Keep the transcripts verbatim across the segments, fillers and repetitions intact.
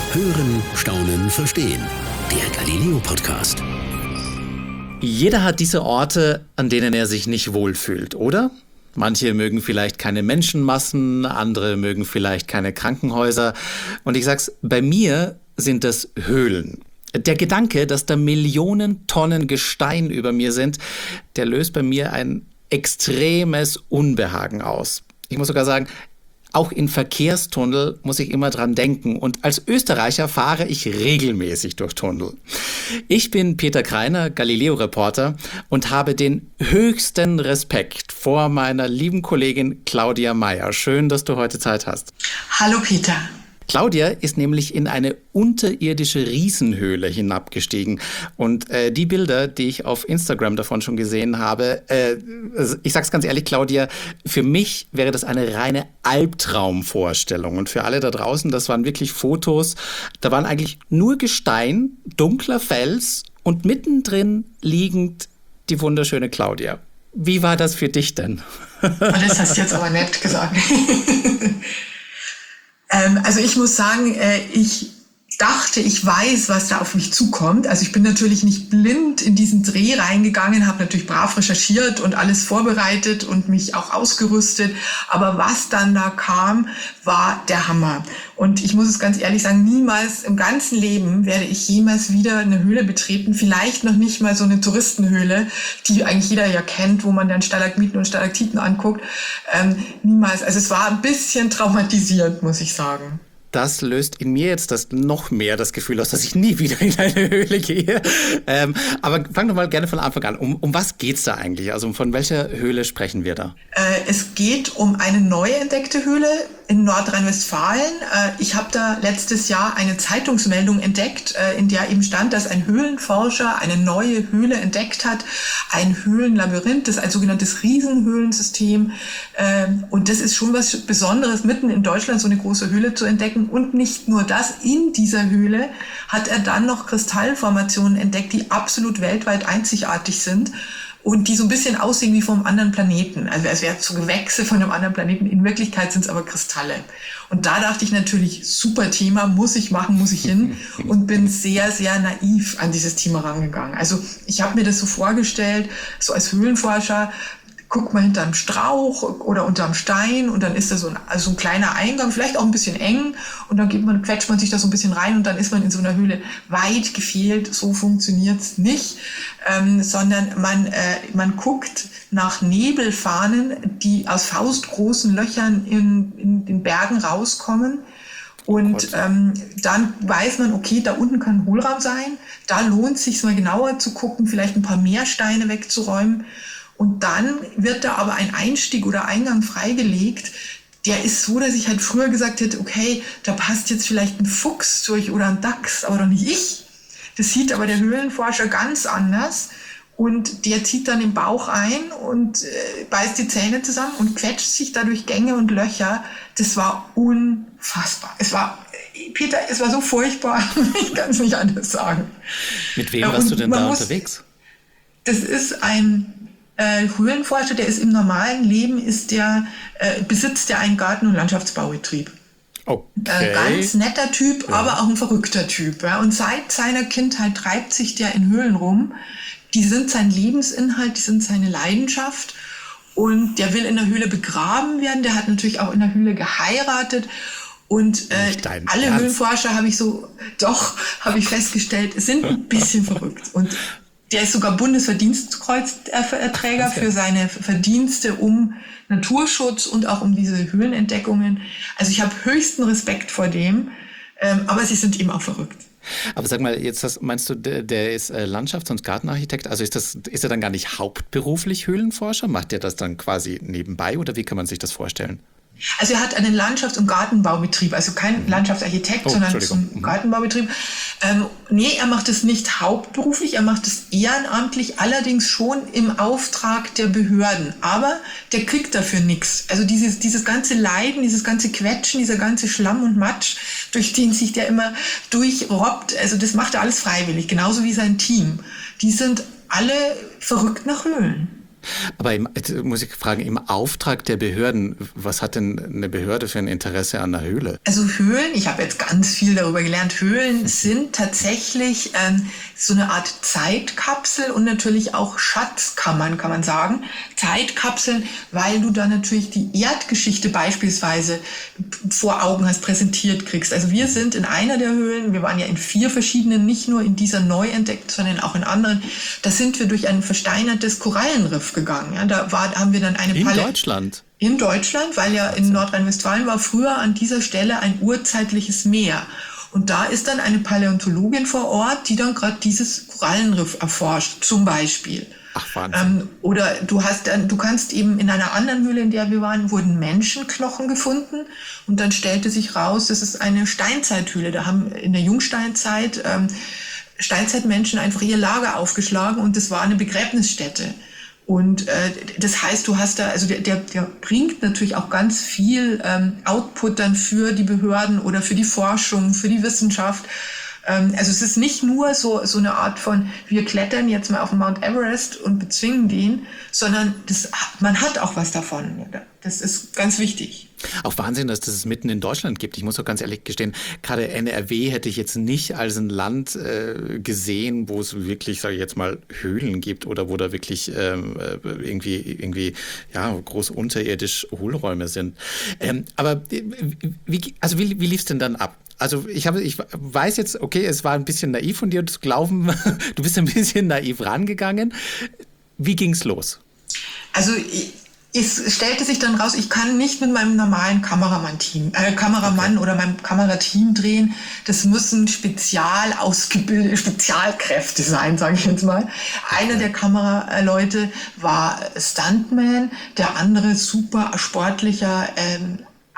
Hören, Staunen, Verstehen. Der Galileo-Podcast. Jeder hat diese Orte, an denen er sich nicht wohlfühlt, oder? Manche mögen vielleicht keine Menschenmassen, andere mögen vielleicht keine Krankenhäuser. Und ich sag's, bei mir sind das Höhlen. Der Gedanke, dass da Millionen Tonnen Gestein über mir sind, der löst bei mir ein extremes Unbehagen aus. Ich muss sogar sagen, auch in Verkehrstunnel muss ich immer dran denken. Und als Österreicher fahre ich regelmäßig durch Tunnel. Ich bin Peter Kreiner, Galileo-Reporter und habe den höchsten Respekt vor meiner lieben Kollegin Claudia Meyer. Schön, dass du heute Zeit hast. Hallo Peter. Claudia ist nämlich in eine unterirdische Riesenhöhle hinabgestiegen. Und äh, die Bilder, die ich auf Instagram davon schon gesehen habe, äh, ich sag's ganz ehrlich, Claudia, für mich wäre das eine reine Albtraumvorstellung. Und für alle da draußen, das waren wirklich Fotos, da waren eigentlich nur Gestein, dunkler Fels und mittendrin liegend die wunderschöne Claudia. Wie war das für dich denn? Das hast du jetzt aber nett gesagt. Also ich muss sagen, ich dachte, ich weiß, was da auf mich zukommt. Also ich bin natürlich nicht blind in diesen Dreh reingegangen, habe natürlich brav recherchiert und alles vorbereitet und mich auch ausgerüstet. Aber was dann da kam, war der Hammer. Und ich muss es ganz ehrlich sagen, niemals im ganzen Leben werde ich jemals wieder eine Höhle betreten. Vielleicht noch nicht mal so eine Touristenhöhle, die eigentlich jeder ja kennt, wo man dann Stalagmiten und Stalaktiten anguckt. Ähm, niemals. Also es war ein bisschen traumatisierend, muss ich sagen. Das löst in mir jetzt das noch mehr das Gefühl aus, dass ich nie wieder in eine Höhle gehe. Ähm, aber fang doch mal gerne von Anfang an. Um, um was geht's da eigentlich? Also von welcher Höhle sprechen wir da? Äh, es geht um eine neu entdeckte Höhle in Nordrhein-Westfalen. Äh, ich habe da letztes Jahr eine Zeitungsmeldung entdeckt, äh, in der eben stand, dass ein Höhlenforscher eine neue Höhle entdeckt hat. Ein Höhlenlabyrinth, das ist ein sogenanntes Riesenhöhlensystem. Äh, und das ist schon was Besonderes, mitten in Deutschland so eine große Höhle zu entdecken. Und nicht nur das, in dieser Höhle hat er dann noch Kristallformationen entdeckt, die absolut weltweit einzigartig sind und die so ein bisschen aussehen wie vom anderen Planeten. Also es wäre so Gewächse von einem anderen Planeten. In Wirklichkeit sind es aber Kristalle. Und da dachte ich natürlich, super Thema, muss ich machen, muss ich hin. Und bin sehr, sehr naiv an dieses Thema rangegangen. Also ich habe mir das so vorgestellt, so als Höhlenforscher, guckt man hinterm Strauch oder unterm Stein und dann ist da so ein, also ein kleiner Eingang, vielleicht auch ein bisschen eng und dann geht man, quetscht man sich da so ein bisschen rein und dann ist man in so einer Höhle. Weit gefehlt, so funktioniert's nicht, ähm, sondern man, äh, man guckt nach Nebelfahnen, die aus faustgroßen Löchern in, in den Bergen rauskommen. Und ähm, dann weiß man, okay, da unten kann ein Hohlraum sein, da lohnt es sich mal genauer zu gucken, vielleicht ein paar mehr Steine wegzuräumen. Und dann wird da aber ein Einstieg oder Eingang freigelegt, der ist so, dass ich halt früher gesagt hätte, okay, da passt jetzt vielleicht ein Fuchs durch oder ein Dachs, aber doch nicht ich. Das sieht aber der Höhlenforscher ganz anders und der zieht dann den Bauch ein und äh, beißt die Zähne zusammen und quetscht sich da durch Gänge und Löcher. Das war unfassbar. Es war, Peter, es war so furchtbar, ich kann es nicht anders sagen. Mit wem warst und du denn da muss, unterwegs? Das ist ein Höhlenforscher, der ist im normalen Leben, ist der, äh, besitzt der einen Garten- und Landschaftsbaubetrieb. Okay. Äh, ganz netter Typ, ja. Aber auch ein verrückter Typ. Ja. Und seit seiner Kindheit treibt sich der in Höhlen rum. Die sind sein Lebensinhalt, die sind seine Leidenschaft. Und der will in der Höhle begraben werden. Der hat natürlich auch in der Höhle geheiratet. Und äh, alle Ernst? Höhlenforscher habe ich so, doch, habe ich festgestellt, sind ein bisschen verrückt. Und der ist sogar Bundesverdienstkreuzträger für seine Verdienste um Naturschutz und auch um diese Höhlenentdeckungen. Also ich habe höchsten Respekt vor dem, ähm, aber sie sind eben auch verrückt. Aber sag mal, jetzt das, meinst du, der, der ist äh, Landschafts- und Gartenarchitekt? Also ist, das, ist er dann gar nicht hauptberuflich Höhlenforscher? Macht er das dann quasi nebenbei oder wie kann man sich das vorstellen? Also er hat einen Landschafts- und Gartenbaubetrieb, also kein Landschaftsarchitekt, oh, sondern so ein Gartenbaubetrieb. Ähm, nee, er macht es nicht hauptberuflich, er macht es ehrenamtlich, allerdings schon im Auftrag der Behörden. Aber der kriegt dafür nichts. Also dieses, dieses ganze Leiden, dieses ganze Quetschen, dieser ganze Schlamm und Matsch, durch den sich der immer durchrobbt, also das macht er alles freiwillig, genauso wie sein Team. Die sind alle verrückt nach Höhlen. Aber im, jetzt muss ich fragen, im Auftrag der Behörden, was hat denn eine Behörde für ein Interesse an einer Höhle? Also Höhlen, ich habe jetzt ganz viel darüber gelernt, Höhlen sind tatsächlich ähm, so eine Art Zeitkapsel und natürlich auch Schatzkammern, kann man sagen. Zeitkapseln, weil du da natürlich die Erdgeschichte beispielsweise vor Augen hast, präsentiert kriegst. Also wir sind in einer der Höhlen, wir waren ja in vier verschiedenen, nicht nur in dieser neu entdeckt, sondern auch in anderen. Da sind wir durch ein versteinertes Korallenriff gegangen. Ja, da war, haben wir dann eine In Palette. Deutschland? In Deutschland, weil ja in Nordrhein-Westfalen war früher an dieser Stelle ein urzeitliches Meer. Und da ist dann eine Paläontologin vor Ort, die dann gerade dieses Korallenriff erforscht, zum Beispiel. Ach, Wahnsinn. Ähm, oder du hast dann, du kannst eben in einer anderen Höhle, in der wir waren, wurden Menschenknochen gefunden. Und dann stellte sich raus, das ist eine Steinzeithöhle. Da haben in der Jungsteinzeit ähm, Steinzeitmenschen einfach ihr Lager aufgeschlagen und das war eine Begräbnisstätte. Und äh, das heißt, du hast da, also der, der, der bringt natürlich auch ganz viel ähm, Output dann für die Behörden oder für die Forschung, für die Wissenschaft. Ähm, also es ist nicht nur so, so eine Art von, wir klettern jetzt mal auf den Mount Everest und bezwingen den, sondern das, man hat auch was davon. Das ist ganz wichtig. Auch Wahnsinn, dass das es mitten in Deutschland gibt. Ich muss auch ganz ehrlich gestehen, gerade N R W hätte ich jetzt nicht als ein Land äh, gesehen, wo es wirklich, sage ich jetzt mal, Höhlen gibt oder wo da wirklich ähm, irgendwie, irgendwie ja, groß unterirdisch Hohlräume sind. Ähm, aber wie, also wie, wie lief es denn dann ab? Also ich habe, ich weiß jetzt, okay, es war ein bisschen naiv von dir zu glauben, du bist ein bisschen naiv rangegangen. Wie ging's los? Also ich Es stellte sich dann raus, ich kann nicht mit meinem normalen Kameramann-Team, äh, Kameramann okay. oder meinem Kamerateam drehen. Das müssen spezial ausgebildete Spezialkräfte sein, sage ich jetzt mal. Okay. Einer der Kameraleute war Stuntman, der andere super sportlicher ähm,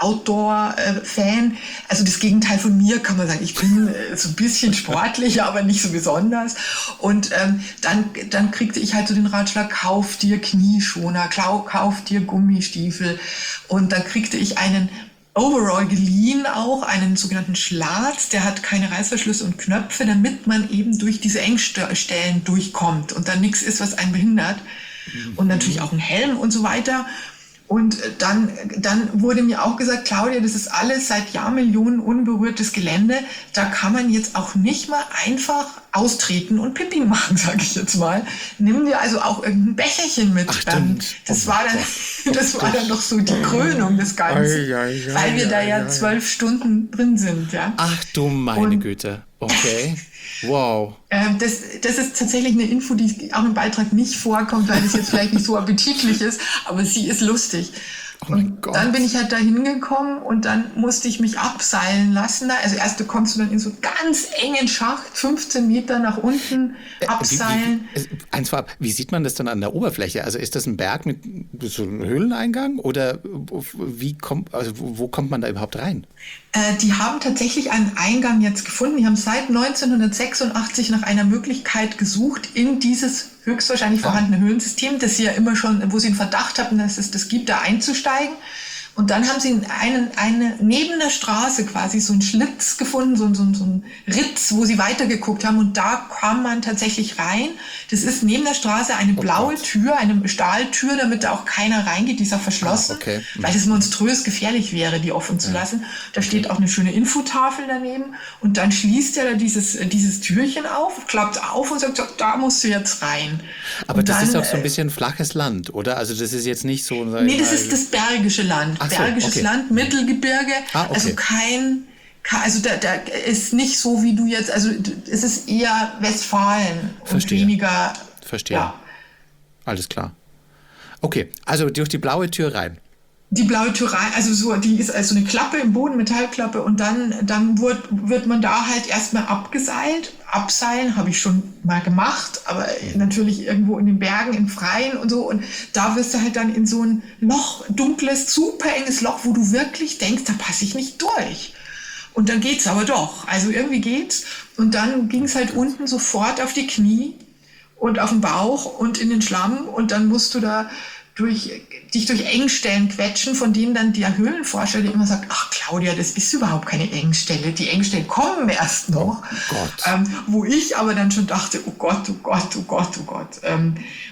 Outdoor-Fan, also das Gegenteil von mir, kann man sagen. Ich bin äh, so ein bisschen sportlicher, aber nicht so besonders. Und ähm, dann, dann kriegte ich halt so den Ratschlag, kauf dir Knieschoner, kauf, kauf dir Gummistiefel. Und dann kriegte ich einen Overall geliehen auch, einen sogenannten Schlatz, der hat keine Reißverschlüsse und Knöpfe, damit man eben durch diese Engstellen durchkommt und dann nichts ist, was einen behindert. Und natürlich auch ein Helm und so weiter. Und dann, dann wurde mir auch gesagt, Claudia, das ist alles seit Jahrmillionen unberührtes Gelände. Da kann man jetzt auch nicht mal einfach austreten und Pipi machen, sage ich jetzt mal. Nimm dir also auch irgendein Becherchen mit. Ach, stimmt. Das war dann, das war dann doch so die Krönung des Ganzen, ei, ei, ei, weil wir da ja zwölf Stunden drin sind. Ja. Ach du meine und, Güte. Okay. Wow. Ähm, das, das ist tatsächlich eine Info, die auch im Beitrag nicht vorkommt, weil es jetzt vielleicht nicht so appetitlich ist, aber sie ist lustig. Oh mein Gott. Dann bin ich halt da hingekommen und dann musste ich mich abseilen lassen. Also erst du kommst du dann in so einen ganz engen Schacht, fünfzehn Meter nach unten abseilen. Wie, wie, wie, eins vorab, wie sieht man das dann an der Oberfläche? Also ist das ein Berg mit so einem Höhleneingang oder wie kommt, also wo kommt man da überhaupt rein? Äh, die haben tatsächlich einen Eingang jetzt gefunden. Die haben seit neunzehnhundertsechsundachtzig nach einer Möglichkeit gesucht, in dieses höchstwahrscheinlich vorhandene Höhlensystem, das sie ja immer schon, wo sie einen Verdacht hatten, dass es das gibt, da einzusteigen. Und dann haben sie einen, eine, neben der Straße quasi so einen Schlitz gefunden, so, so, so einen Ritz, wo sie weitergeguckt haben. Und da kam man tatsächlich rein. Das ist neben der Straße eine blaue oh Tür, eine Stahltür, damit da auch keiner reingeht, die ist auch verschlossen, ah, okay. mhm. weil es monströs gefährlich wäre, die offen zu lassen. Da steht auch eine schöne Infotafel daneben. Und dann schließt er da dieses, dieses Türchen auf, klappt auf und sagt, so, da musst du jetzt rein. Aber und das dann, ist auch so ein bisschen flaches Land, oder? Also das ist jetzt nicht so... Nee, das ist das Bergische Land. Ach so, Bergisches okay. Land, Mittelgebirge, ah, okay. also kein, also da, da ist nicht so wie du jetzt, also es ist eher Westfalen Verstehe. und weniger. Verstehe. Ja. Alles klar. Okay, also durch die blaue Tür rein. Die blaue Tür rein, also so, die ist also eine Klappe im Boden, Metallklappe und dann, dann wird, wird man da halt erstmal abgeseilt. Abseilen habe ich schon mal gemacht, aber natürlich irgendwo in den Bergen, im Freien und so. Und da wirst du halt dann in so ein Loch, dunkles, super enges Loch, wo du wirklich denkst, da passe ich nicht durch. Und dann geht's aber doch. Also irgendwie geht's. Und dann ging's halt unten sofort auf die Knie und auf den Bauch und in den Schlamm. Und dann musst du da durch, dich durch Engstellen quetschen, von denen dann der Höhlenforscher, der immer sagt, ach Claudia, das ist überhaupt keine Engstelle, die Engstellen kommen erst noch. Oh Gott. Ähm, wo ich aber dann schon dachte, oh Gott, oh Gott, oh Gott, oh Gott. Ähm,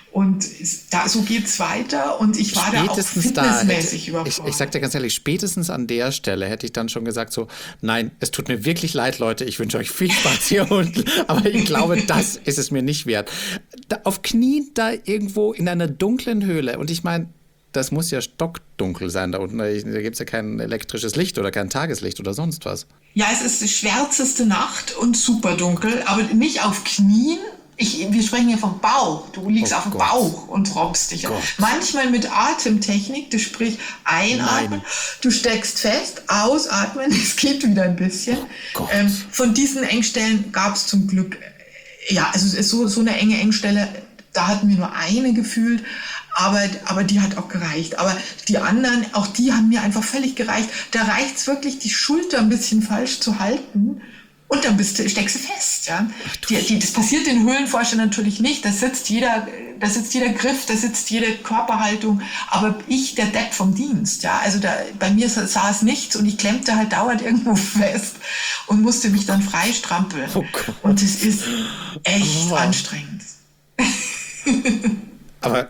Und da, so geht's weiter und ich war Spätestens da auch fitnessmäßig da, überfordert. Ich, ich sag dir ganz ehrlich, spätestens an der Stelle hätte ich dann schon gesagt so, nein, es tut mir wirklich leid, Leute, ich wünsche euch viel Spaß hier unten, aber ich glaube, das ist es mir nicht wert. Da, auf Knien da irgendwo in einer dunklen Höhle und ich meine, das muss ja stockdunkel sein da unten, da gibt es ja kein elektrisches Licht oder kein Tageslicht oder sonst was. Ja, es ist die schwärzeste Nacht und super dunkel, aber nicht auf Knien. Ich, wir sprechen hier vom Bauch. Du liegst oh auf dem Gott. Bauch und robbst dich. Gott. Manchmal mit Atemtechnik, du sprich einatmen, Nein. du steckst fest, ausatmen, es geht wieder ein bisschen. Oh ähm, von diesen Engstellen gab es zum Glück, ja, also es ist so, so eine enge Engstelle, da hatten wir nur eine gefühlt, aber, aber die hat auch gereicht. Aber die anderen, auch die haben mir einfach völlig gereicht. Da reicht es wirklich, die Schulter ein bisschen falsch zu halten. Und dann bist du, steckst du fest, ja. Die, die, das passiert den Höhlenforschern natürlich nicht. Da sitzt jeder, da sitzt jeder Griff, da sitzt jede Körperhaltung. Aber ich, der Depp vom Dienst, ja. Also da, bei mir saß nichts und ich klemmte halt dauernd irgendwo fest und musste mich dann freistrampeln. Oh Gott. Und es ist echt oh. anstrengend. Aber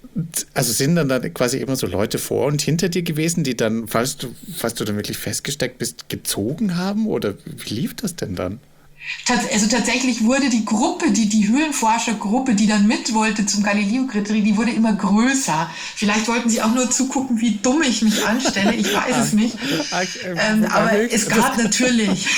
also sind dann, dann quasi immer so Leute vor und hinter dir gewesen, die dann, falls du, falls du dann wirklich festgesteckt bist, gezogen haben? Oder wie lief das denn dann? Also tatsächlich wurde die Gruppe, die, die Höhlenforschergruppe, die dann mit wollte zum Galileo-Kriterium, die wurde immer größer. Vielleicht wollten sie auch nur zugucken, wie dumm ich mich anstelle, ich weiß es nicht. Ähm, aber es gab natürlich,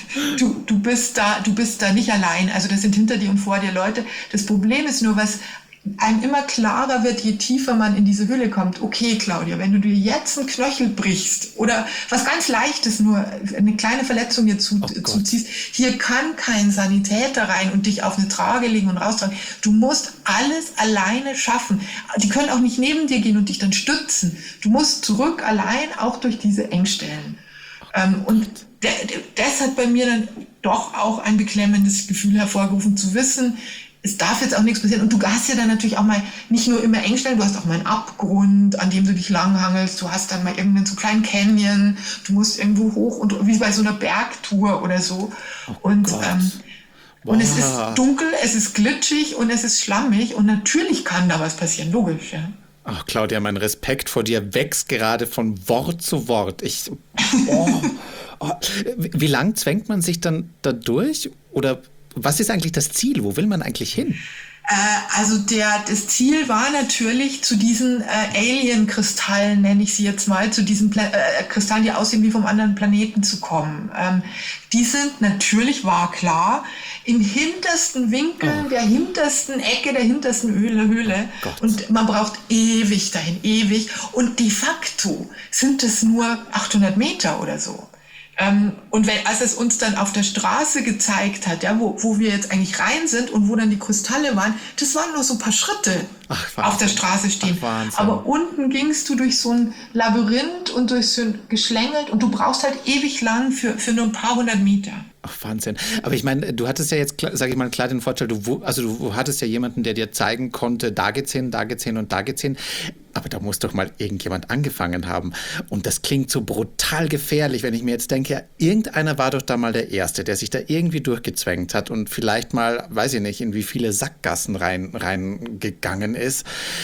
du, du, bist da, du bist da nicht allein, also das sind hinter dir und vor dir Leute. Das Problem ist nur, was einem immer klarer wird, je tiefer man in diese Höhle kommt. Okay, Claudia, wenn du dir jetzt einen Knöchel brichst oder was ganz Leichtes, nur eine kleine Verletzung dir zu, oh zuziehst, hier kann kein Sanitäter rein und dich auf eine Trage legen und raustragen. Du musst alles alleine schaffen. Die können auch nicht neben dir gehen und dich dann stützen. Du musst zurück allein, auch durch diese Engstellen. Ähm, und de, de, das hat bei mir dann doch auch ein beklemmendes Gefühl hervorgerufen, zu wissen, es darf jetzt auch nichts passieren. Und du hast ja dann natürlich auch mal nicht nur immer Engstellen, du hast auch mal einen Abgrund, an dem du dich langhangelst. Du hast dann mal irgendeinen so kleinen Canyon. Du musst irgendwo hoch und wie bei so einer Bergtour oder so. Oh und, Gott. ähm, und es ist dunkel, es ist glitschig und es ist schlammig. Und natürlich kann da was passieren, logisch, ja. Ach, Claudia, mein Respekt vor dir wächst gerade von Wort zu Wort. Ich, oh, oh. Wie lang zwängt man sich dann da durch? Oder was ist eigentlich das Ziel? Wo will man eigentlich hin? Äh, also der, das Ziel war natürlich, zu diesen äh, Alien-Kristallen, nenne ich sie jetzt mal, zu diesen Pla- äh, Kristallen, die aussehen wie vom anderen Planeten, zu kommen. Ähm, die sind natürlich, war klar, im hintersten Winkel, oh. der hintersten Ecke, der hintersten Höhle. Höhle. Oh Und man braucht ewig dahin, ewig. Und de facto sind es nur achthundert Meter oder so. Ähm, und wenn, als es uns dann auf der Straße gezeigt hat, ja, wo, wo wir jetzt eigentlich rein sind und wo dann die Kristalle waren, das waren nur so ein paar Schritte. Ach, auf der Straße stehen. Ach, aber unten gingst du durch so ein Labyrinth und durch so ein geschlängelt und du brauchst halt ewig lang für, für nur ein paar hundert Meter. Ach, Wahnsinn. Aber ich meine, du hattest ja jetzt, sage ich mal, klar den Vorteil, du, also du hattest ja jemanden, der dir zeigen konnte, da geht's hin, da geht's hin und da geht's hin. Aber da muss doch mal irgendjemand angefangen haben. Und das klingt so brutal gefährlich, wenn ich mir jetzt denke, ja, irgendeiner war doch da mal der Erste, der sich da irgendwie durchgezwängt hat und vielleicht mal, weiß ich nicht, in wie viele Sackgassen rein, reingegangen ist.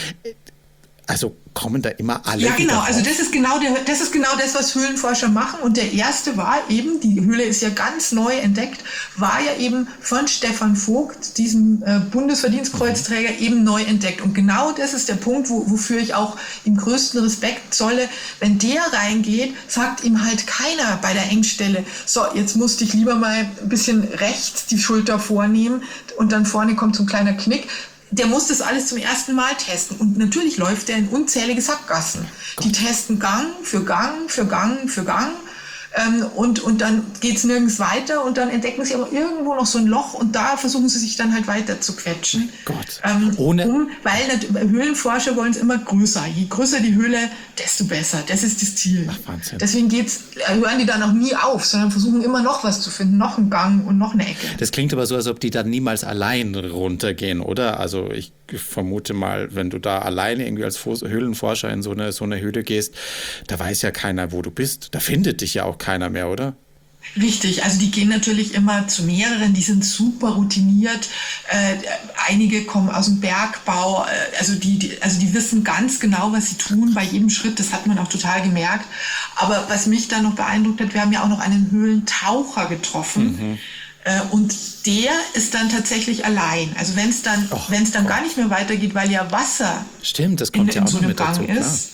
Also kommen da immer alle. Ja, genau. Also das ist genau der, das ist genau das, was Höhlenforscher machen. Und der erste war eben, die Höhle ist ja ganz neu entdeckt, war ja eben von Stefan Vogt, diesem äh, Bundesverdienstkreuzträger, mhm. eben neu entdeckt. Und genau das ist der Punkt, wo, wofür ich auch ihm größten Respekt zolle. Wenn der reingeht, sagt ihm halt keiner bei der Engstelle, so, jetzt musste ich lieber mal ein bisschen rechts die Schulter vornehmen und dann vorne kommt so ein kleiner Knick. Der muss das alles zum ersten Mal testen. Und natürlich läuft er in unzählige Sackgassen. Die testen Gang für Gang für Gang für Gang. Ähm, und, und dann geht's nirgends weiter. Und dann entdecken sie aber irgendwo noch so ein Loch. Und da versuchen sie sich dann halt weiter zu quetschen. Gott. Ähm, Ohne um, weil Höhlenforscher wollen es immer größer. Je größer die Höhle, desto besser. Das ist das Ziel. Ach, Wahnsinn. Deswegen geht's, hören die dann auch nie auf, sondern versuchen immer noch was zu finden. Noch einen Gang und noch eine Ecke. Das klingt aber so, als ob die dann niemals allein runtergehen, oder? Also ich vermute mal, wenn du da alleine irgendwie als Höhlenforscher in so eine, so eine Höhle gehst, da weiß ja keiner, wo du bist. Da findet dich ja auch keiner mehr, oder? Richtig, also die gehen natürlich immer zu mehreren, die sind super routiniert. Äh, einige kommen aus dem Bergbau, äh, also, die, die, also die wissen ganz genau, was sie tun bei jedem Schritt, das hat man auch total gemerkt. Aber was mich dann noch beeindruckt hat, wir haben ja auch noch einen Höhlentaucher getroffen. Mhm. Äh, und der ist dann tatsächlich allein. Also wenn es dann, oh, wenn es dann oh. gar nicht mehr weitergeht, weil ja Wasser Stimmt, das kommt in, ja in auch so einem mit Gang dazu, ist,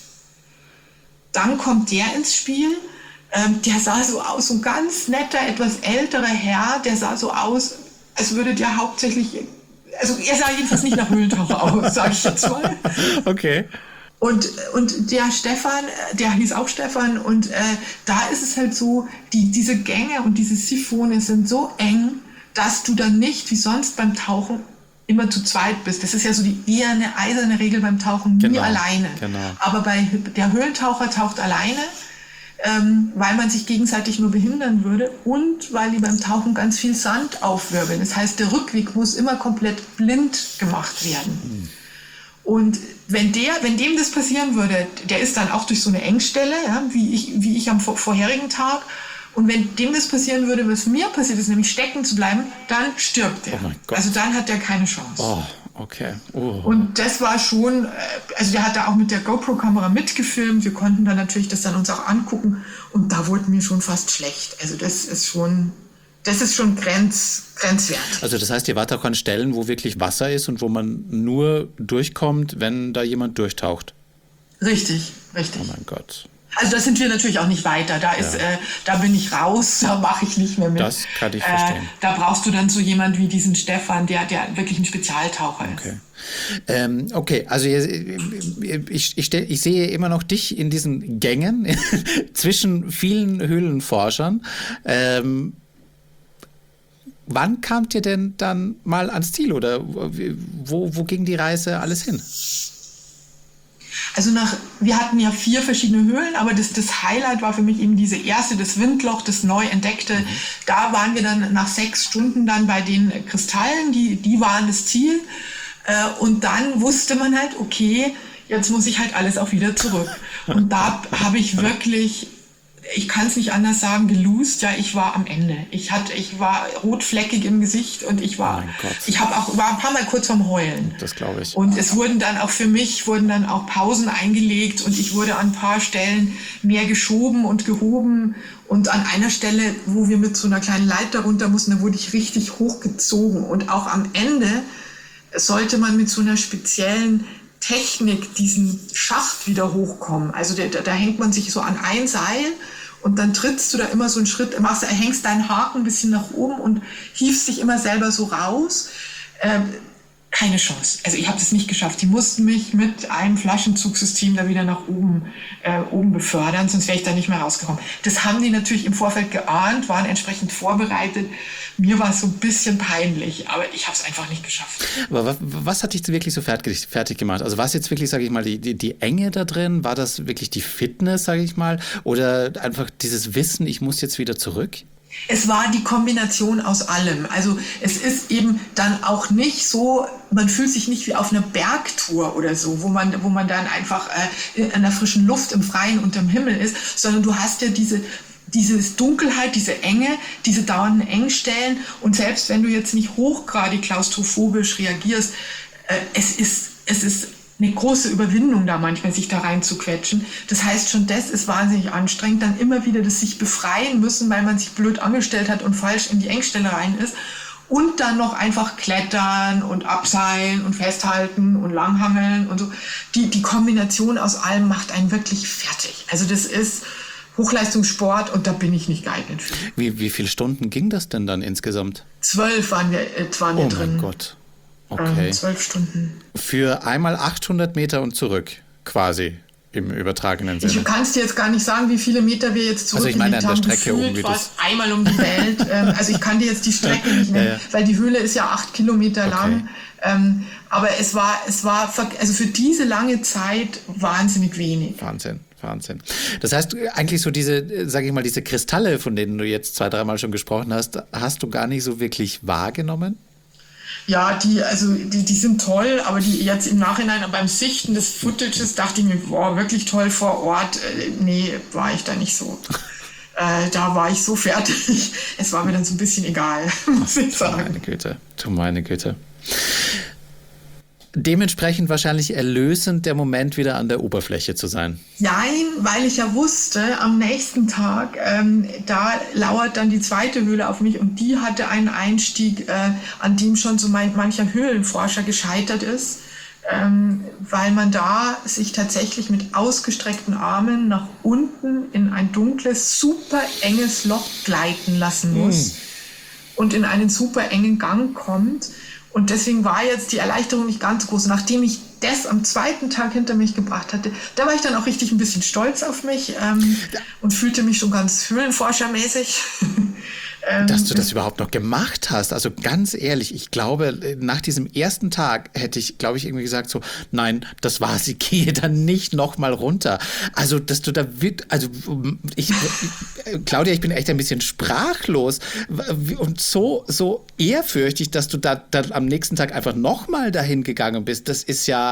dann kommt der ins Spiel. Ähm, der sah so aus, so ein ganz netter, etwas älterer Herr, der sah so aus, als würde der hauptsächlich, also er sah jedenfalls nicht nach Höhlentaucher aus, sage ich jetzt mal. Okay. Und, und der Stefan, der hieß auch Stefan, und äh, da ist es halt so, die, diese Gänge und diese Siphone sind so eng, dass du dann nicht, wie sonst beim Tauchen, immer zu zweit bist. Das ist ja so die eher eine eiserne Regel beim Tauchen, nie genau, alleine. Genau. Aber bei der Höhlentaucher taucht alleine, Ähm, weil man sich gegenseitig nur behindern würde und weil die beim Tauchen ganz viel Sand aufwirbeln. Das heißt, der Rückweg muss immer komplett blind gemacht werden. Mhm. Und wenn, der, wenn dem das passieren würde, der ist dann auch durch so eine Engstelle, ja, wie, ich, wie ich am vor, vorherigen Tag, und wenn dem das passieren würde, was mir passiert ist, nämlich stecken zu bleiben, dann stirbt er. Oh also dann hat er keine Chance. Oh. Okay. Oh. Und das war schon, also der hat da auch mit der GoPro-Kamera mitgefilmt. Wir konnten dann natürlich das dann uns auch angucken und da wurde mir schon fast schlecht. Also das ist schon, das ist schon grenz, grenzwert. Also das heißt, ihr wart auch an Stellen, wo wirklich Wasser ist und wo man nur durchkommt, wenn da jemand durchtaucht? Richtig, richtig. Oh mein Gott. Also da sind wir natürlich auch nicht weiter. Da, ist, ja. äh, da bin ich raus, da mache ich nicht mehr mit. Das kann ich verstehen. Äh, da brauchst du dann so jemand wie diesen Stefan, der, der wirklich ein Spezialtaucher okay. ist. Ähm, okay, also ich, ich, stell, ich sehe immer noch dich in diesen Gängen zwischen vielen Höhlenforschern. Ähm, wann kamt ihr denn dann mal ans Ziel oder wo, wo ging die Reise alles hin? Also nach, wir hatten ja vier verschiedene Höhlen, aber das, das Highlight war für mich eben diese erste, das Windloch, das neu entdeckte. Mhm. Da waren wir dann nach sechs Stunden dann bei den Kristallen, die, die waren das Ziel. Und dann wusste man halt, okay, jetzt muss ich halt alles auch wieder zurück. Und da habe ich wirklich, ich kann es nicht anders sagen, gelost. Ja, ich war am Ende. Ich hatte, ich war rotfleckig im Gesicht und ich war, oh ich habe auch, war ein paar Mal kurz vorm Heulen. Das glaube ich. Und es wurden dann auch für mich, wurden dann auch Pausen eingelegt und ich wurde an ein paar Stellen mehr geschoben und gehoben. Und an einer Stelle, wo wir mit so einer kleinen Leiter runter mussten, da wurde ich richtig hochgezogen. Und auch am Ende sollte man mit so einer speziellen Technik diesen Schacht wieder hochkommen. Also da, da hängt man sich so an ein Seil und dann trittst du da immer so einen Schritt, machst, hängst deinen Haken ein bisschen nach oben und hiefst dich immer selber so raus. Ähm, keine Chance. Also ich habe das nicht geschafft. Die mussten mich mit einem Flaschenzugsystem da wieder nach oben, äh, oben befördern, sonst wäre ich da nicht mehr rausgekommen. Das haben die natürlich im Vorfeld geahnt, waren entsprechend vorbereitet. Mir war es so ein bisschen peinlich, aber ich habe es einfach nicht geschafft. Aber was, was hat dich wirklich so fertig, fertig gemacht? Also war es jetzt wirklich, sage ich mal, die, die, die Enge da drin? War das wirklich die Fitness, sage ich mal? Oder einfach dieses Wissen, ich muss jetzt wieder zurück? Es war die Kombination aus allem. Also es ist eben dann auch nicht so, man fühlt sich nicht wie auf einer Bergtour oder so, wo man, wo man dann einfach äh, in der frischen Luft im Freien unterm Himmel ist, sondern du hast ja diese diese Dunkelheit, diese Enge, diese dauernden Engstellen und selbst wenn du jetzt nicht hochgradig klaustrophobisch reagierst, äh, es ist, es ist eine große Überwindung da manchmal, sich da rein zu quetschen. Das heißt, schon das ist wahnsinnig anstrengend, dann immer wieder das sich befreien müssen, weil man sich blöd angestellt hat und falsch in die Engstelle rein ist und dann noch einfach klettern und abseilen und festhalten und langhangeln und so. Die, die Kombination aus allem macht einen wirklich fertig. Also das ist Hochleistungssport und da bin ich nicht geeignet für. Wie, wie viele Stunden ging das denn dann insgesamt? Zwölf waren wir, äh, waren wir oh drin. Oh mein Gott. Okay. Ähm, zwölf Stunden. Für einmal achthundert Meter und zurück, quasi im übertragenen Sinne. Ich kann es dir jetzt gar nicht sagen, wie viele Meter wir jetzt zurückgelegt haben. Also ich meine an der Strecke um, wie das einmal um die Welt. ähm, also ich kann dir jetzt die Strecke nicht nennen, ja, ja. weil die Höhle ist ja acht Kilometer okay. lang. Ähm, aber es war, es war, also für diese lange Zeit wahnsinnig wenig. Wahnsinn. Wahnsinn. Das heißt, eigentlich so diese, sage ich mal, diese Kristalle, von denen du jetzt zwei, dreimal schon gesprochen hast, hast du gar nicht so wirklich wahrgenommen? Ja, die, also die, die sind toll, aber die jetzt im Nachhinein beim Sichten des Footages dachte ich mir, boah, wirklich toll vor Ort. Äh, nee, war ich da nicht so. äh, da war ich so fertig. Es war mir dann so ein bisschen egal, muss ich sagen. Du meine Güte, du meine Güte. Dementsprechend wahrscheinlich erlösend, der Moment wieder an der Oberfläche zu sein. Nein, weil ich ja wusste, am nächsten Tag, ähm, da lauert dann die zweite Höhle auf mich und die hatte einen Einstieg, äh, an dem schon so mein, mancher Höhlenforscher gescheitert ist, ähm, weil man da sich tatsächlich mit ausgestreckten Armen nach unten in ein dunkles, super enges Loch gleiten lassen muss hm. und in einen super engen Gang kommt. Und deswegen war jetzt die Erleichterung nicht ganz groß. Nachdem ich das am zweiten Tag hinter mich gebracht hatte, da war ich dann auch richtig ein bisschen stolz auf mich ähm, und fühlte mich schon ganz höhlenforschermäßig. Dass du das überhaupt noch gemacht hast. Also ganz ehrlich, ich glaube, nach diesem ersten Tag hätte ich, glaube ich, irgendwie gesagt so, nein, das war's, ich gehe dann nicht noch mal runter. Also, dass du da, also ich, Claudia, ich bin echt ein bisschen sprachlos und so, so ehrfürchtig, dass du da dann am nächsten Tag einfach noch mal dahin gegangen bist. Das ist ja,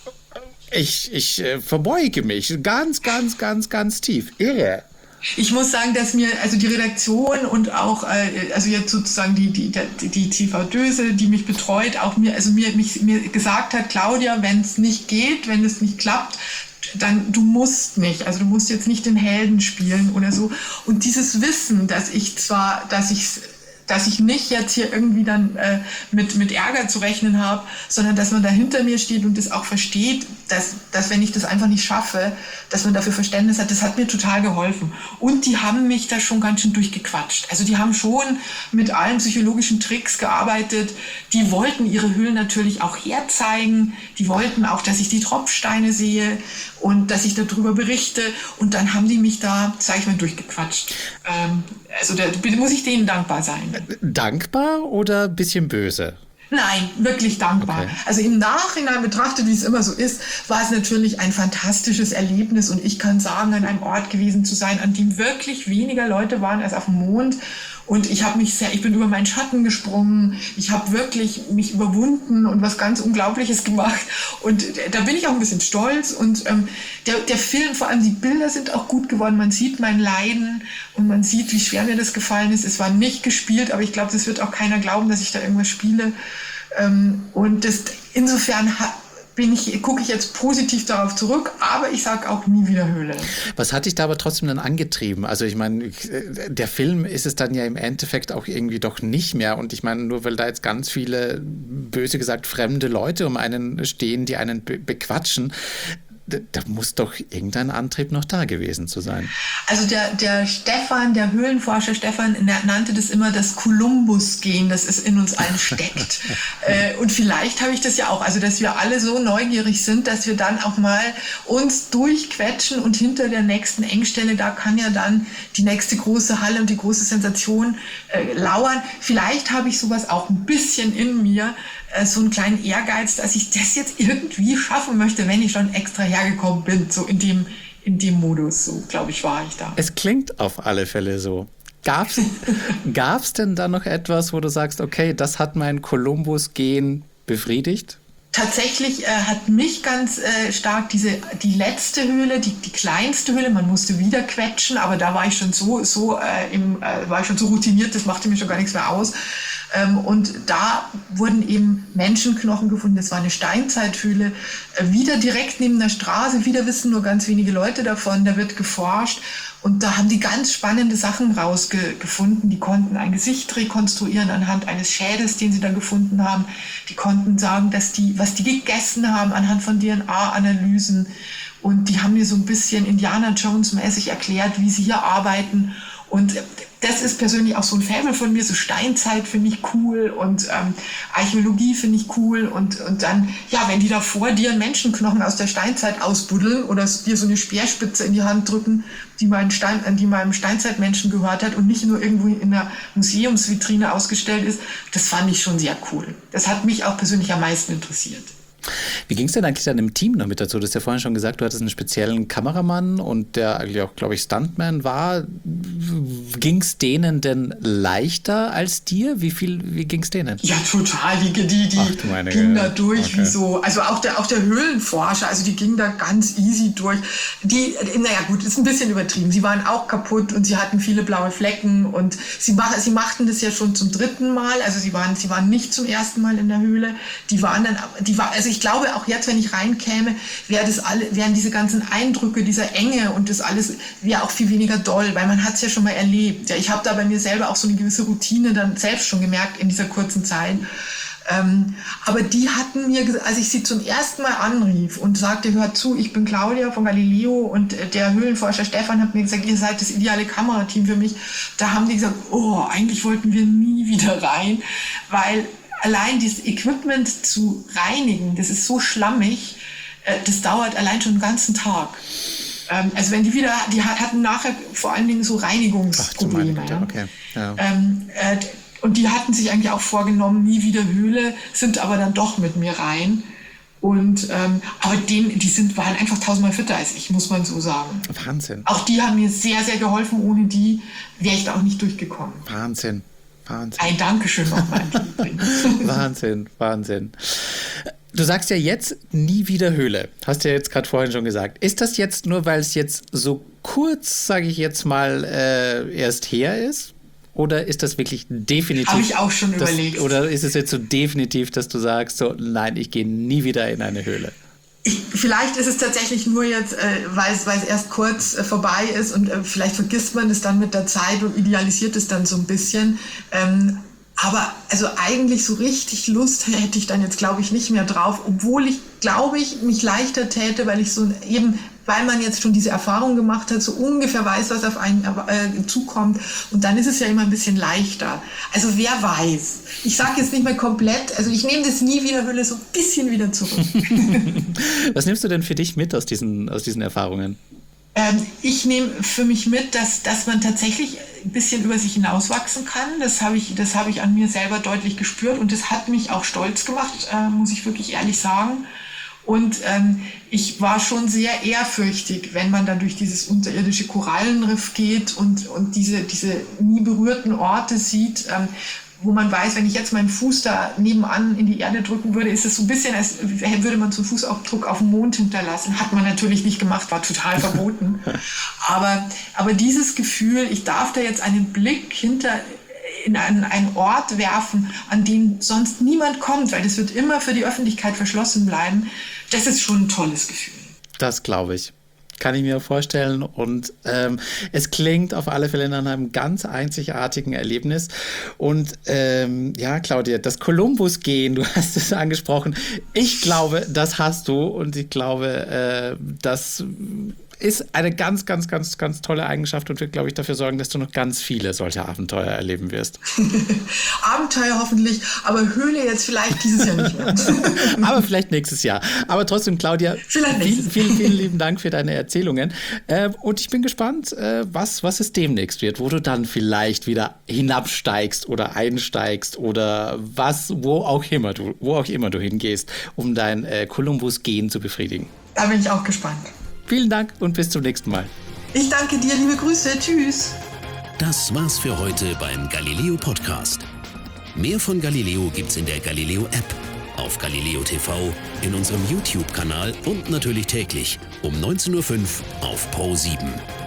ich, ich äh, verbeuge mich ganz, ganz, ganz, ganz tief. Irre. Ich muss sagen, dass mir also die Redaktion und auch äh, also jetzt sozusagen die die die, die T V-Döse, die mich betreut, auch mir also mir mich mir gesagt hat, Claudia, wenn es nicht geht, wenn es nicht klappt, dann du musst nicht, also du musst jetzt nicht den Helden spielen oder so. Und dieses Wissen, dass ich zwar, dass ich dass ich nicht jetzt hier irgendwie dann äh, mit, mit Ärger zu rechnen habe, sondern dass man da hinter mir steht und das auch versteht, dass, dass wenn ich das einfach nicht schaffe, dass man dafür Verständnis hat, das hat mir total geholfen. Und die haben mich da schon ganz schön durchgequatscht. Also die haben schon mit allen psychologischen Tricks gearbeitet. Die wollten ihre Höhlen natürlich auch herzeigen. Die wollten auch, dass ich die Tropfsteine sehe und dass ich darüber berichte. Und dann haben die mich da, sag ich mal, durchgequatscht. Ähm, also da muss ich denen dankbar sein. Dankbar oder ein bisschen böse? Nein, wirklich dankbar. Okay. Also im Nachhinein betrachtet, wie es immer so ist, war es natürlich ein fantastisches Erlebnis und ich kann sagen, an einem Ort gewesen zu sein, an dem wirklich weniger Leute waren als auf dem Mond. Und ich habe mich sehr, ich bin über meinen Schatten gesprungen, ich habe wirklich mich überwunden und was ganz Unglaubliches gemacht. Und da bin ich auch ein bisschen stolz. Und ähm, der, der Film, vor allem die Bilder sind auch gut geworden. Man sieht mein Leiden und man sieht, wie schwer mir das gefallen ist. Es war nicht gespielt, aber ich glaube, das wird auch keiner glauben, dass ich da irgendwas spiele. Ähm, und das, insofern hat bin ich, gucke ich jetzt positiv darauf zurück, aber ich sage auch nie wieder Höhle. Was hat dich da aber trotzdem dann angetrieben? Also ich meine, der Film ist es dann ja im Endeffekt auch irgendwie doch nicht mehr und ich meine, nur weil da jetzt ganz viele, böse gesagt, fremde Leute um einen stehen, die einen be- bequatschen, da, da muss doch irgendein Antrieb noch da gewesen zu sein. Also der, der Stefan, der Höhlenforscher Stefan, nannte das immer das Kolumbus-Gen, das es in uns allen steckt. äh, und vielleicht habe ich das ja auch, also dass wir alle so neugierig sind, dass wir dann auch mal uns durchquetschen und hinter der nächsten Engstelle, da kann ja dann die nächste große Halle und die große Sensation äh, lauern. Vielleicht habe ich sowas auch ein bisschen in mir, äh, so einen kleinen Ehrgeiz, dass ich das jetzt irgendwie schaffen möchte, wenn ich schon extra hergekommen bin, so in dem in dem Modus, so glaube ich, war ich da. Es klingt auf alle Fälle so. Gab's, gab's denn da noch etwas, wo du sagst, okay, das hat mein Kolumbus-Gen befriedigt? Tatsächlich äh, hat mich ganz äh, stark diese, die letzte Höhle, die, die kleinste Höhle, man musste wieder quetschen, aber da war ich schon so, so, äh, im, äh, war ich schon so routiniert, das machte mir schon gar nichts mehr aus. Ähm, und da wurden eben Menschenknochen gefunden, das war eine Steinzeithöhle, äh, wieder direkt neben der Straße, wieder wissen nur ganz wenige Leute davon, da wird geforscht. Und da haben die ganz spannende Sachen rausgefunden. Die konnten ein Gesicht rekonstruieren anhand eines Schädels, den sie da gefunden haben. Die konnten sagen, dass die, was die gegessen haben anhand von D N A-Analysen. Und die haben mir so ein bisschen Indiana Jones-mäßig erklärt, wie sie hier arbeiten. Und das ist persönlich auch so ein Faible von mir. So Steinzeit finde ich cool und ähm, Archäologie finde ich cool. Und, und dann, ja, wenn die da vor dir einen Menschenknochen aus der Steinzeit ausbuddeln oder dir so eine Speerspitze in die Hand drücken, die, mein Stein, die meinem Steinzeitmenschen gehört hat und nicht nur irgendwo in einer Museumsvitrine ausgestellt ist, das fand ich schon sehr cool. Das hat mich auch persönlich am meisten interessiert. Wie ging es denn eigentlich dann im Team noch mit dazu? Du hast ja vorhin schon gesagt, du hattest einen speziellen Kameramann und der eigentlich auch, glaube ich, Stuntman war. Ging es denen denn leichter als dir? Wie viel, wie ging es denen? Ja, total. Die, die, die Ach, gingen da durch okay. wie so. Also auch der, auch der Höhlenforscher, also die gingen da ganz easy durch. Die, naja gut, ist ein bisschen übertrieben. Sie waren auch kaputt und sie hatten viele blaue Flecken und sie, mach, sie machten das ja schon zum dritten Mal. Also sie waren, sie waren nicht zum ersten Mal in der Höhle. Die waren dann, die war, also ich glaube auch jetzt, wenn ich reinkäme, wäre das alle, wären diese ganzen Eindrücke dieser Enge und das alles wäre auch viel weniger doll, weil man hat es ja schon mal erlebt. Ja, ich habe da bei mir selber auch so eine gewisse Routine dann selbst schon gemerkt in dieser kurzen Zeit. Ähm, aber die hatten mir, als ich sie zum ersten Mal anrief und sagte, hört zu, ich bin Claudia von Galileo und der Höhlenforscher Stefan hat mir gesagt, ihr seid das ideale Kamerateam für mich. Da haben die gesagt, oh, eigentlich wollten wir nie wieder rein, weil allein dieses Equipment zu reinigen, das ist so schlammig, das dauert allein schon den ganzen Tag. Also wenn die wieder, die hatten nachher vor allen Dingen so Reinigungsprobleme. Ach, okay. Ja. Ähm, äh, und die hatten sich eigentlich auch vorgenommen, nie wieder Höhle, sind aber dann doch mit mir rein. Und ähm, aber denen, die sind, waren einfach tausendmal fitter als ich, muss man so sagen. Wahnsinn. Auch die haben mir sehr, sehr geholfen. Ohne die wäre ich da auch nicht durchgekommen. Wahnsinn. Wahnsinn. Ein Dankeschön nochmal an die übrigens. Wahnsinn, Wahnsinn. Du sagst ja jetzt nie wieder Höhle. Hast du ja jetzt gerade vorhin schon gesagt. Ist das jetzt nur, weil es jetzt so kurz, sage ich jetzt mal, äh, erst her ist? Oder ist das wirklich definitiv? Habe ich auch schon das, überlegt. Oder ist es jetzt so definitiv, dass du sagst, so, nein, ich gehe nie wieder in eine Höhle? Ich, vielleicht ist es tatsächlich nur jetzt, äh, weil es erst kurz äh, vorbei ist und äh, vielleicht vergisst man es dann mit der Zeit und idealisiert es dann so ein bisschen. Ähm, aber also eigentlich so richtig Lust hätte ich dann jetzt, glaube ich, nicht mehr drauf, obwohl ich, glaube ich, mich leichter täte, weil ich so eben, weil man jetzt schon diese Erfahrung gemacht hat, so ungefähr weiß, was auf einen äh, zukommt. Und dann ist es ja immer ein bisschen leichter. Also wer weiß. Ich sage jetzt nicht mehr komplett, also ich nehme das nie wieder Höhle so ein bisschen wieder zurück. Was nimmst du denn für dich mit aus diesen, aus diesen Erfahrungen? Ähm, ich nehme für mich mit, dass, dass man tatsächlich ein bisschen über sich hinauswachsen kann. Das habe ich, das habe ich an mir selber deutlich gespürt und das hat mich auch stolz gemacht, äh, muss ich wirklich ehrlich sagen. Und ähm, ich war schon sehr ehrfürchtig, wenn man dann durch dieses unterirdische Korallenriff geht und, und diese, diese nie berührten Orte sieht, ähm, wo man weiß, wenn ich jetzt meinen Fuß da nebenan in die Erde drücken würde, ist es so ein bisschen, als würde man so einen Fußabdruck auf dem Mond hinterlassen. Hat man natürlich nicht gemacht, war total verboten. aber, aber dieses Gefühl, ich darf da jetzt einen Blick hinter in einen, einen Ort werfen, an den sonst niemand kommt, weil das wird immer für die Öffentlichkeit verschlossen bleiben, das ist schon ein tolles Gefühl. Das glaube ich. Kann ich mir vorstellen und ähm, es klingt auf alle Fälle nach einem ganz einzigartigen Erlebnis und ähm, ja, Claudia, das Kolumbus-Gehen, du hast es angesprochen, ich glaube, das hast du und ich glaube, äh, das ist eine ganz, ganz, ganz, ganz tolle Eigenschaft und wird, glaube ich, dafür sorgen, dass du noch ganz viele solche Abenteuer erleben wirst. Abenteuer hoffentlich, aber Höhle jetzt vielleicht dieses Jahr nicht mehr. Aber vielleicht nächstes Jahr. Aber trotzdem, Claudia, vielen, vielen, vielen lieben Dank für deine Erzählungen. Äh, und ich bin gespannt, äh, was, was es demnächst wird, wo du dann vielleicht wieder hinabsteigst oder einsteigst oder was, wo auch immer du, wo auch immer du hingehst, um dein äh, Kolumbus-Gehen zu befriedigen. Da bin ich auch gespannt. Vielen Dank und bis zum nächsten Mal. Ich danke dir, liebe Grüße. Tschüss. Das war's für heute beim Galileo Podcast. Mehr von Galileo gibt's in der Galileo App, auf Galileo T V, in unserem YouTube-Kanal und natürlich täglich um neunzehn Uhr fünf auf Pro sieben.